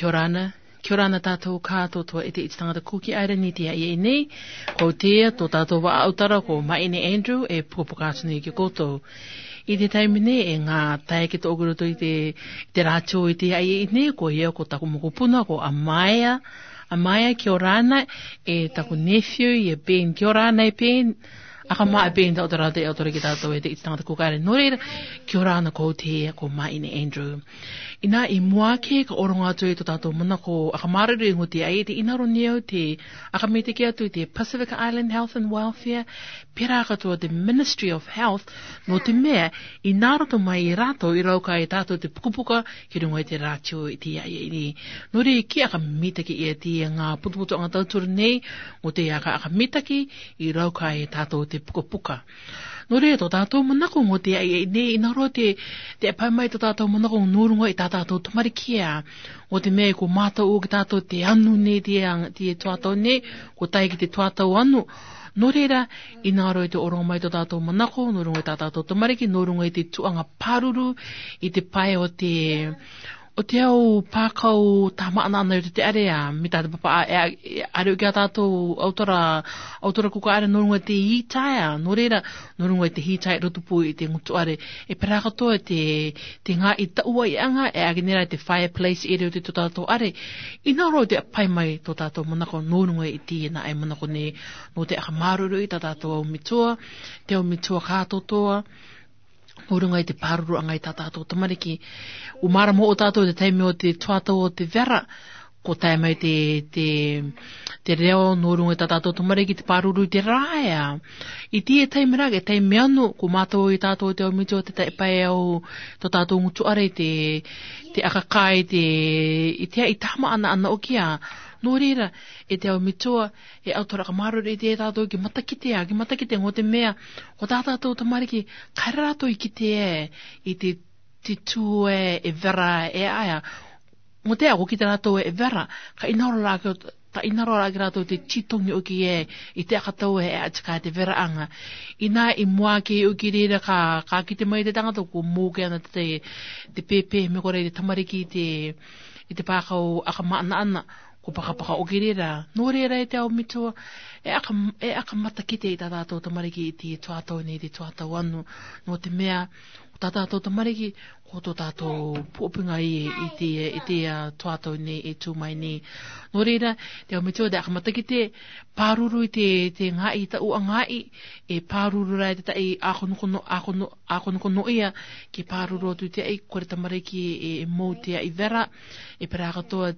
Kia ora tātou kātotoa e te itangata kuki aira ni te ai nei. Ko tea tō tātou wa autara ko Maine Andrew e puapukātunu i ki koutou. I te taimine e ngā tae ki tō ogoroto i te rātio i te ai nei ko ia ko taku mokopuna ko Amaya. Amaya kia ora ana e taku nephew i e Ben kia ora ana e Ben. Aka maa e Ben tau tarata e autora ki tātou e te itangata kuki aira. Nō reira kia ora ana ko tea ko Maine Andrew. Ina I muake ka oronga atu e to tātou mana ko aka maruru i ngoti ai te inaro neo te aka me te ki atu te Pacific Island Health and Welfare pera katoa te Ministry of Health no te mea I nāroto mai I rato I rauka e tātou te pukupuka ki rungo I te rātio I te ai ni. Nore ki aka mitaki I te ngā putuputu anga tauturu nei o te aka mitaki I rauka e tātou te pukupuka. Nore to tātou manako ngō te ai nei inaro te apai mai to tātou manako nōrunga I tātou tamarikia. O te mea ko mātou o ki tātou te anu ne te tuatau ne, ko tai ki te tuatau anu. Nōreira, inaro I te oronga mai to tātou manako, nōrunga I tātou tamariki, nōrunga I te tuanga pāruru, I te pai o te au pākau tāmaana ana I te area, mi tātou papa are ki a tātou autora kuka are nōrunga te hītaia, nōreira, nōrunga I te hītaia rotupu I te ngutu are, e perakatoa te ngā I taua I anga, e agenera te fireplace area o te tātou are, inaro te pai mai to tātou manako nōrunga I tīna ai manako ne, no te akamāruru I tātou au mitua, te au mitua kātotoa, Nōrunga I te pāruru anga I tātou tamariki. Umara mo o tātou te teime o te tuatau o te vera, ko tai mai te reo nōrunga I tātou tamariki te pāruru I te rāia. I tie teime rāke, teime anu, ko mātou I tātou te au mitua te taipai au to tātou ngutuare te akakai I te tama ana o kia. Nō reira, e te au mitua, e autora ka maruru I te tātou ki matakite ngō te mea, o tātou tamariki, kairato I ki te I te tue e vera e aia. Ngō te ako ki te rātou e vera, ka inaro rāke rātou te chitongi o ki I te akatau e atika te vera anga. Ina I mua ke o ki reira ka ki te mai te tangata, ko mōke ana te pepe me kore te tamariki I te pākau aka maana ana. Ko pakapaka o kirera. Nō reira e te au mitua, e aka matakite I tātou tamariki I te tuatau nei, te tuatau anu. Nō te mea, o tātou tamariki, ko tō tātou puopinga I te tuatau nei, e tūmai nei. Nō reira, te au mitua, te aka matakite, pāruru I te ngai tau a ngai, e pāruru rai te tai ākonukono ia, ki pāruru atu te ai, kore tamariki e mō te ai vera, e perakatoa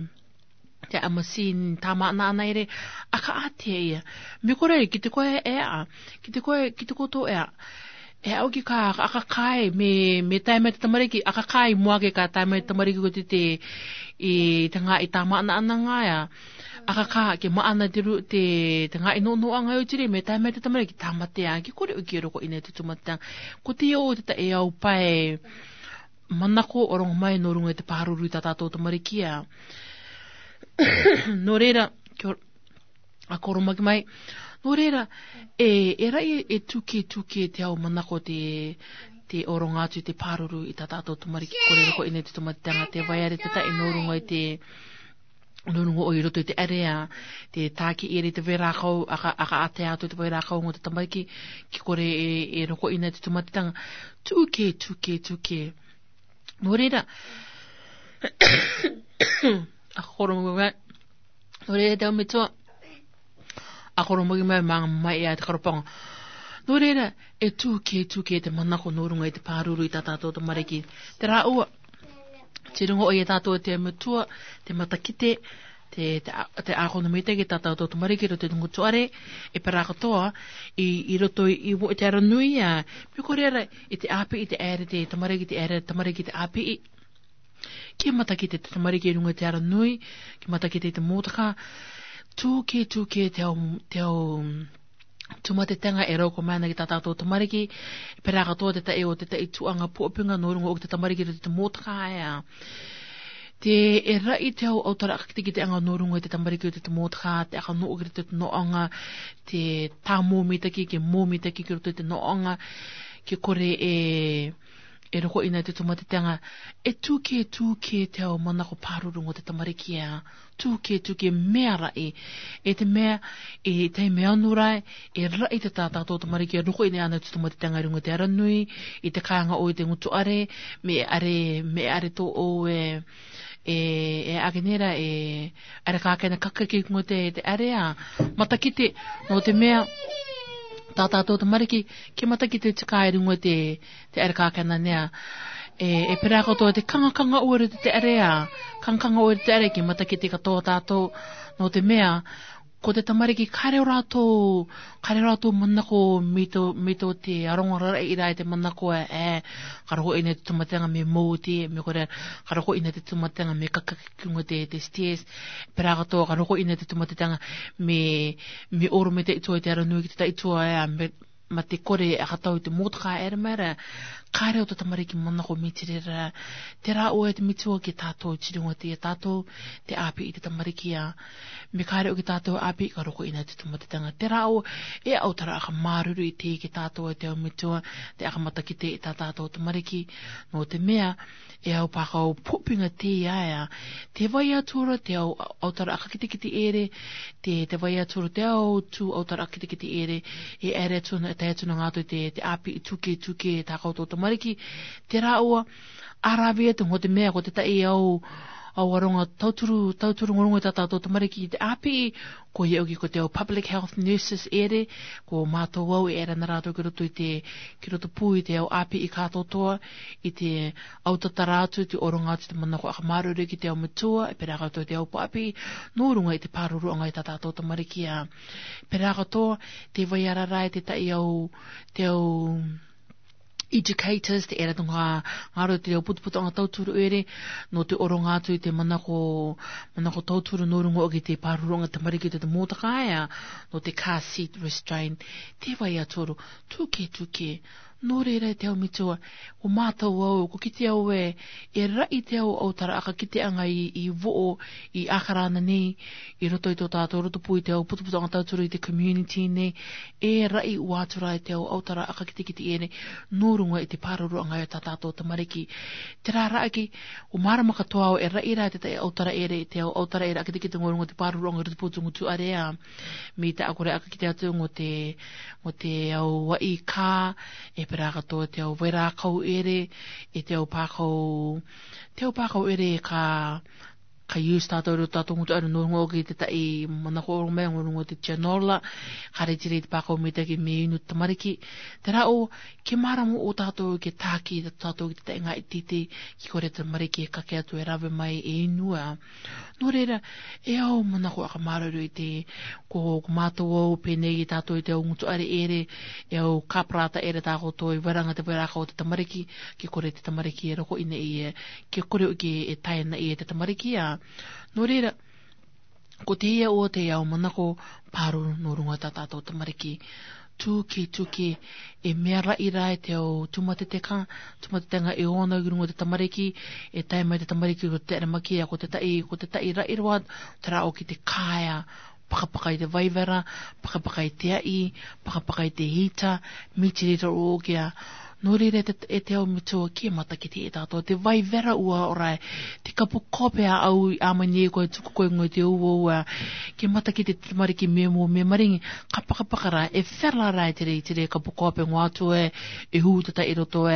te amasin tāmaana ana ere, aka atea ia. Me kore, ki te koe ki te koto e au ki ka aka kai, me taimai te tamariki, aka kai muake ka taimai te tamariki ko te ngā I tāmaana ana ngāia. Aka ka, ke maana te ngā ino anga o tire, me taimai te tamariki, tāmatea, ki kore uki roko ina te tumatea. Ko te o te e au pai, manako orongo mai nōrunga te pāruru I tātou tamarikia. Nō reira, a koromaki mai, nō reira, e rai e tuke te au manako te oronga atu te pāruru I tātou tamariki korera ko ina te tumatanga, te vaiare te tai nōrunga I nōrunga o I roto I te area, te tāki ere te verakau, aka ate atu te verakau ngō te tamariki, ki kore e roko ina te tumatanga, tuke. Nō reira, a koromogi mai, nore te au mitua, a koromogi mai mai te karopanga. Nore e tuke te manako nōrunga I te pāruru I tātou tamariki. Te rā ua, te rungo o I tātou te mitua, te matakite, te ākonomite ki tātou tamariki ro te tungutuare, e perakatoa, I roto I te aranui a, me korera I te api I te ere te tamariki te api Ki matakite te tamariki runga te aranui, ki matakite te mōtaka, tuke te au tumatetanga e rauko mana ki tātou tamariki, perakatoa te tae o te tae tuanga puopinga no runga o te tamariki te mōtaka aia. Te e rai te au autara akitiki te anga no runga te tamariki o te mōtaka, te aka no o te noanga, te tā mōmitaki, ke mōmitaki ki roto te noanga, ki kore e roko ina te tumatitenga, e tuke te au mana ko parurungo te tamariki a, tuke mea rai, e te mea, e te mea nurai, e rai te tātātou tamariki a, roko ina ana te tumatitenga rungo te aranui, i te kāinga o i te ngutu are, me are to o e agenera e are kākena kakaki kungo te area, matakite, no te mea, tātātou tamariki, ke matakite te kāirungo te are kākena nea, e pera katoa te kanga ore te area, kanga ore te area ki matakite katoa tātou, no te mea, ko te tamariki kare rātou manako mito te aronga i rai te manako karako ina te tumatenga me mouti, me kore karako ina te tumatenga me kakakikunga te stairs, pera katoa karako ina te tumatenga me oro me te itua te aranui ki te itua ma te kore a katau te motaka mera, kare o te tamariki manako me tirera, te rā oe te mitua ki tātou tiringa tātou te api i te tamariki a, me kare o ki tātou api ka roko ina te tumatetanga. Te rā o e autara aka māruru i te ki tātou te au mitua, te aka matakite i tātou tamariki, no te mea, e au pākau popinga te iaea, te vai atura te au autara aka kitikiti ere, te vai atura te au tū autara aka kitikiti ere, e ere tuna, te atuna ngātou te api i tuke tākau tō tamariki, te rā oa, arawea te ngō te mea ko te tai au aronga tauturu ngorongo tātou tamariki te api, ko i auki ko te au public health nurses ere, ko mātou au e era na rātou ki roto pū i te au api i kātotoa, i te au tatarātu, te oronga te manako akamarure ki te au matua, e pera katoa te au papi, nō runga i te pāruru angai tātou tamariki a. Pera katoa, te vai ararai te tai au, te au educators, te era tunga ngaro te reo putuputu anga tauturu ere, no te oronga atu i te manako tauturu nōrungo o ki te pārurunga te mariki te mōtakaia, no te car seat restraint, te vai atoro, tuke, nō reira te au mitua, o mātou au, ko ki te au e rai te au autara aka ki te anga i vo'o, i akarana nei, i roto i tō tātou, roto pui te au putuputu anga tauturu i te community nei, e rai uatura i te au autara aka ki te ere, nō runga i te pāruru anga o tātou tamariki. Te rā raaki, o māramaka toa au e rai rai te autara ere, te au autara ere aka ki te ngorunga te pāruru anga roto putu ngutu area, me te akore aka ki te atu ngo te au wai kā, e pera katoa te au wera kau ere, e te au pākau ere ka use tātou ngutu aru nōrungo ki te tai manako oro mea ngorungo te Tianola, kare tiri te pākau me taki me inu tamariki. Te rao, ke maramu o tātou ke tāki tātou ki te tai ngā ititi ki kore te mariki e kake atu e rawe mai e inua. Nō reira, e au manako aka mararu i te ko mātou au penei i tātou i te au ngutu are ere, e au kaprata ere tāko tō i waranga te waraka o te tamariki, ki kore te tamariki e roko ina i e, ki kore uki e taina i e te tamariki a. Nō reira, ko te ia o te au manako pāru no runga tātou tamariki, tuke, e mea rai rai te au tumatetenga e ona i runga te tamariki, e tai mai te tamariki ko te aramaki ko te tai rai roa, te rao ki te kāia, pakapaka i te vaivera, pakapaka i te ai, pakapaka i te hita, mitirita o kia, nō reira e te au mitua kia matakiti e tātou, te vai vera ua orai, te kapu kopea au i amanie koe tuku koe ngoi te ua, ke matakiti te mariki me maringi, ka pakapakara, e whera rai tere kapu kope ngā atu e hūtata i roto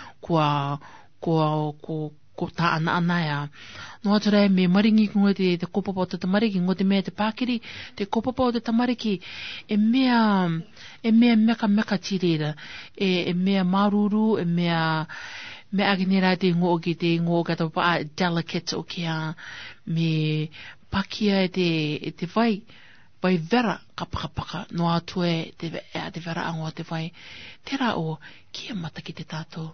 ko tā ana ea. No atu rei, me maringi ngoi te kopapa o te tamariki, ngoi te mea te pākiri, te kopapa o te tamariki, e mea meka tirera, e mea maruru, e mea aginera te ngō kata paa delicate o kia, me pakia e te vai vera ka pakapaka, no atu te vera angoa te vai, te rā o, kia mataki te tātou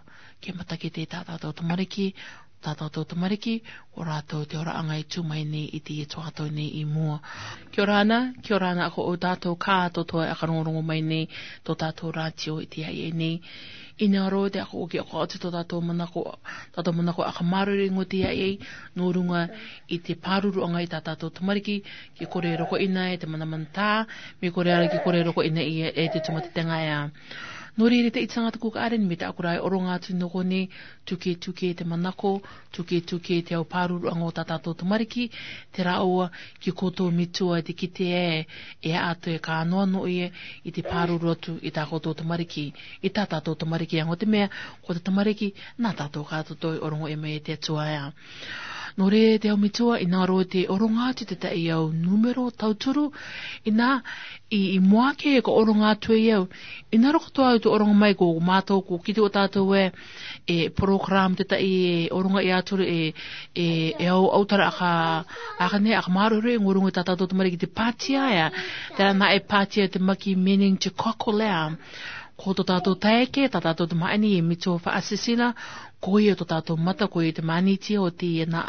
tamariki, o rātou te ora angai tūmai nei i te toatou nei i mua. Kia ora ana ako o tātou kātotoa e akarongorongo mai nei, tō tātou rātio i te ai nei. Ina aro te ako o ki ako atu tō tātou manako akamaruri ngo te ai, nō runga i te pāruru angai tātou tamariki, ki kore roko ina e te manamantā, me kore ara ki kore roko ina i e te tumatitenga ea. Nori re te itangata kuka aren me te akurai oronga atu noko ne tuke te manako, tuke te au pāruru ango tātātou te mariki, te raoa ki koto mitua te kite e ato e ka anoa no i te pāruru atu i tā koto te mariki, i tā tātou te mariki ango te mea, ko te mariki, nā tātou kātoto i orongo e mea te atua ea. No re te au mitua, i nā roe te oronga atu te tai au numero tauturu, i nā i moake e ko oronga atu e au, i nā roko toa au te oronga mai ko mātou ko kite o tātou e program te tai e oronga i aturu e au autara aka ne aka maruru e ngorunga i tātou te mariki te pātia ea, tera nā e pātia te maki meaning te koko lea, ko tō tātou taeke, tā tātou te maani e mito wha asesina, ko i o tō tātou mata, ko i te manitia o tina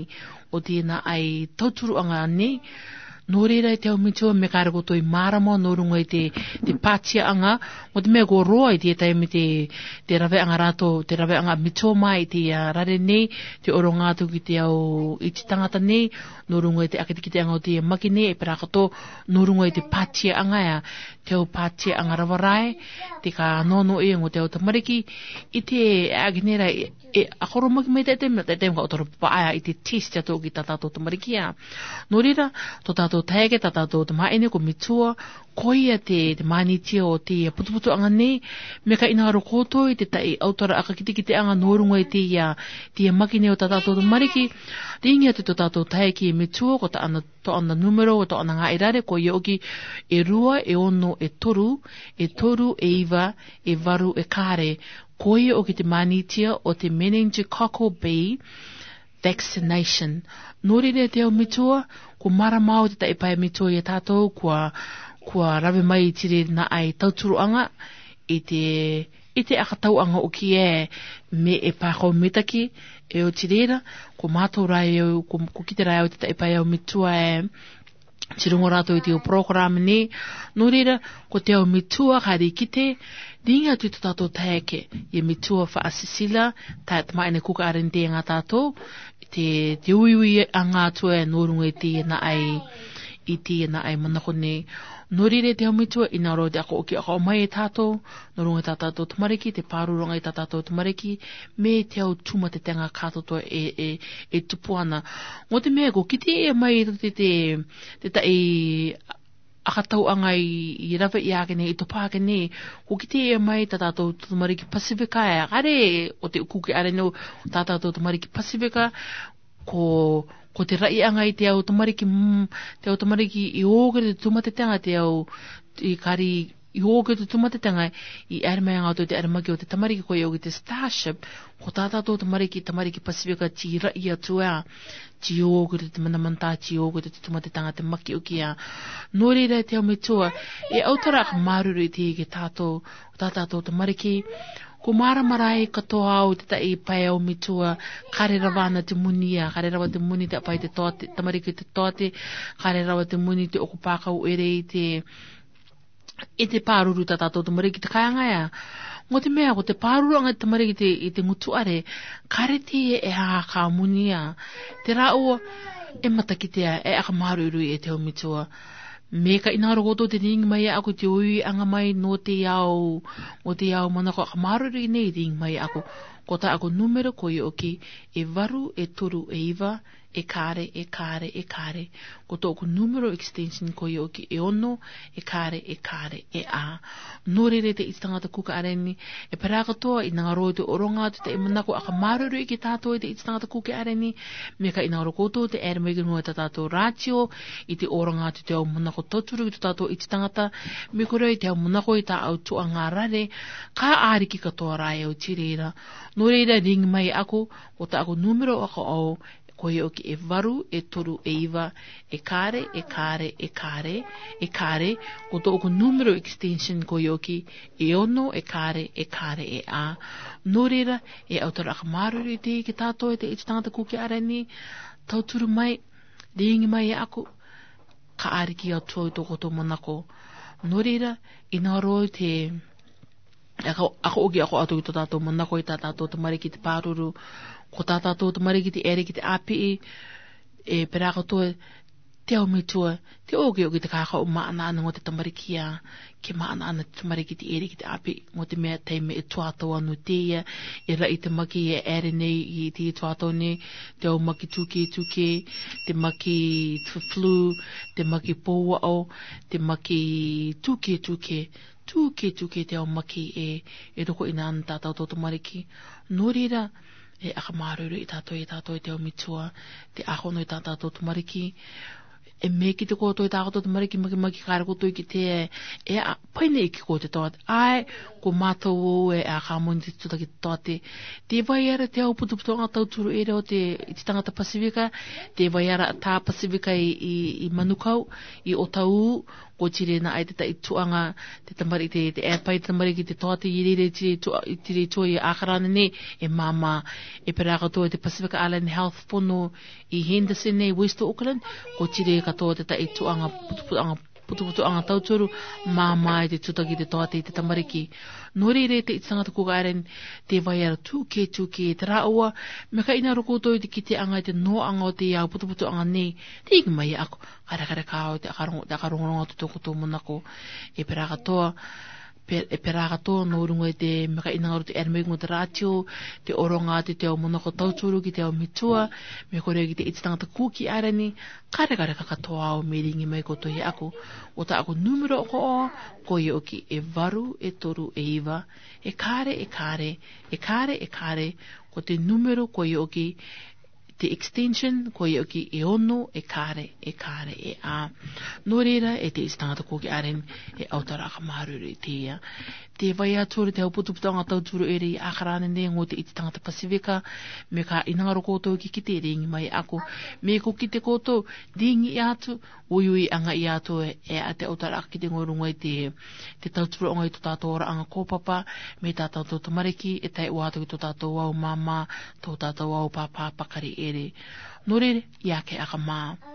ai tauturu anga ne, nō reira i te au mitua me kāra koto i mārama, nō runga i te pātia anga, o te mea ko roa i te taimi te rawe anga rato, te rawe anga mitua mai i te rare nei, te oronga atu ki te au i te tangata nei, nō runga i te akiti ki te anga o te maki nei, e pera kato, nō runga i te pātia anga ea, te au pātia anga rawarai, te ka nono e ngo te au tamariki, i te aginera akoro maki mai te ka otoro paaya i te test ato ki tātou tamariki ea. Nō reira, tō tātou taeke, tātou tamaene ko mitua, koia te manitia o te putuputu anga nei, me ka inaro koto i te tai autara aka kiti te anga nōrunga i te makine o tātou tamariki, te ingia te tō tātou taeke e mitua, ko to ana numero, ko to ana ngā irare, ko i oki e rua, e ono, e toru, e iwa, e varu, e kāre, koia o ki te manitia o te meningococcal B vaccination. Nōrere te au mitua, ko maramau te taipai mitua i tātou, kua rawe mai i tire na ai tauturuanga, i te akatau anga o ki me e pākau metaki, e o tirera, ko mātou rai au, ko kite rai au te taipai au mitua tirungo rato i te o program ne, no reira, ko te au mitua kari kite, ringa tu tātou taeke, i mitua wha asisila, tai tamaine kuka arente ngā tātou, te uiui anga atua e nōrunga i tēna ai manako ne, no reire te au mitua, i nā roa te ako oki ako mai e tātou, nōrunga i tātou tamariki, te pāruranga i tātou tamariki, me te au tuma te tenga kātoto e tupu ana. Ngō te mea ko, ki te mai te tai akatau anga i rawa i ake ne, i topa ake ne, ko ki te mai tātou tamariki Pasifika e, kare o te ukuki are no tātou tamariki Pasifika, ko te rai anga i te au tamariki, i ōgere te tumatetanga, te au i kari i ōgere te tumatetanga i aramai anga te aramaki o te tamariki ko i ogi te Starship, ko tātou tamariki Pasifika ti rai atua, ti ōgere te manamanta, ti ōgere te tumatetanga te maki o kia. Nō reira te au mitua, e autara ka maruru i te ke tātou tamariki, ko maramarai katoa au te tai pai au mitua, kare rawa ana te munia, kare rawa te muni te apai te toate, tamariki te toate, kare rawa te muni te okupākau ere i te pāruru tātou tamariki te kaianga ea. Ngō te mea, ko te pāruru anga tamariki i te ngutuare, kare te e haka munia, te rāua e matakitea, e aka maruru e te au mitua. Me ka inaro koto te ring mai ako te ui anga mai no te iau manako aka maruru i nei ring mai ako. Ko ta ako numero ko i oki e varu, e toru, e iwa, e kāre. Ko ta ako numero extension ko i oki e ono, e kāre, e a. Nō rere te itangata kuka areni, e parakatoa i nga roi te oronga te e manako aka maruru i ki tātou i te itangata kuka areni, me ka inaro koto te ere mei ganua te tātou rātio, i te oronga te au manako tauturu i te tātou i te tangata, me kore i te au manako i tā au tua ngā rare, ka āriki katoa rai au tirera. Nō reira ring mai ako, o ta ako numero ako au, ko i oki e varu, e toru, e iwa, e kāre, ko to ako numero extension ko i oki, e ono, e kāre, e a. Nō reira, e autara aka maruru i te ki tātou e te itangata kuki areni, tauturu mai, ringi mai e ako, ka āriki au tua i toko tō manako. Nō reira, i nā roi te ako oki ako atu i tō tātou manako i tā tātou tamariki te pāruru, ko tā tātou tamariki te ere ki te api e pera katoa te au mitua, te oge te kaka o maana ana ngō te tamarikia, ke maana ana te tamariki te eri ki te api, ngō te mea teime e tuatau anu te ia, e rai te maki e ere nei i te tuatau nei, te au maki tuke, te maki flu, te maki pōwao, te maki tuke, te au maki e roko ina ana tātou tō tamariki. Nō reira, e akamaruru i tātou e te au mitua, te ahono i tātou tō tamariki, e me ki te kōtoi tākoto te mariki maki kāra kōtoi ki te e a paine i ki kō te toate. Ai, ko mātou o e a kāmoni te tuta ki te toate. Te vai ara te au putuputu anga tauturu ere o te tangata Pasifika, te vai ara tā Pasifika i Manukau, i Otau, ko tire na ai te tai tuanga, te tamari, te pai te tamari ki te toate i rere tire tua i ākarana ne, e māma, e peraka toa te Pacific Island Health Pono i Henderson ne, West Auckland, ko tire katoa te tai tuanga, putuputu anga tauturu, māma e te tutaki te toate i te tamariki. Nō reire te itangata Cook Island, te vai ara tūke, te rāua, me ka ina rokotoi te ki te anga i te no anga o te iau putuputu anga nei, te iki mai ako, kare kāo te akarongoronga te toko tō monako, e peraka toa, nō runga i te meka inangaru te ermei ngō te rātio, te oronga te ao monoko tauturu ki te ao mitua, me kore ki te itangata Cookie Island, kare kakatoa au me ringi mai koto he ako, o ta ako numero o ko o, ko i oki e varu, e toru, e iwa, e kare, ko te numero ko i oki, te extension, ko i oki e ono, e kare, e a. Nō reira, e te istangata Cookie Island, e autaraka maruru i te ia. Te vai ature te hauputuputanga tauturu ere i ākarane ne ngō te itangata Pasifika, me ka inangaro kōtou ki te ringi mai ako, me ko ki te kōtou, ringi i atu, ui anga i atu e a te autaraka ki te ngorunga i te tauturu onga i tō tātou ora anga kōpapa, me tātou tō tamariki, e tai ua atu ki tō tātou au māma, tō tātou au pāpā pakari ere. Nō rere, ia ke aka mā.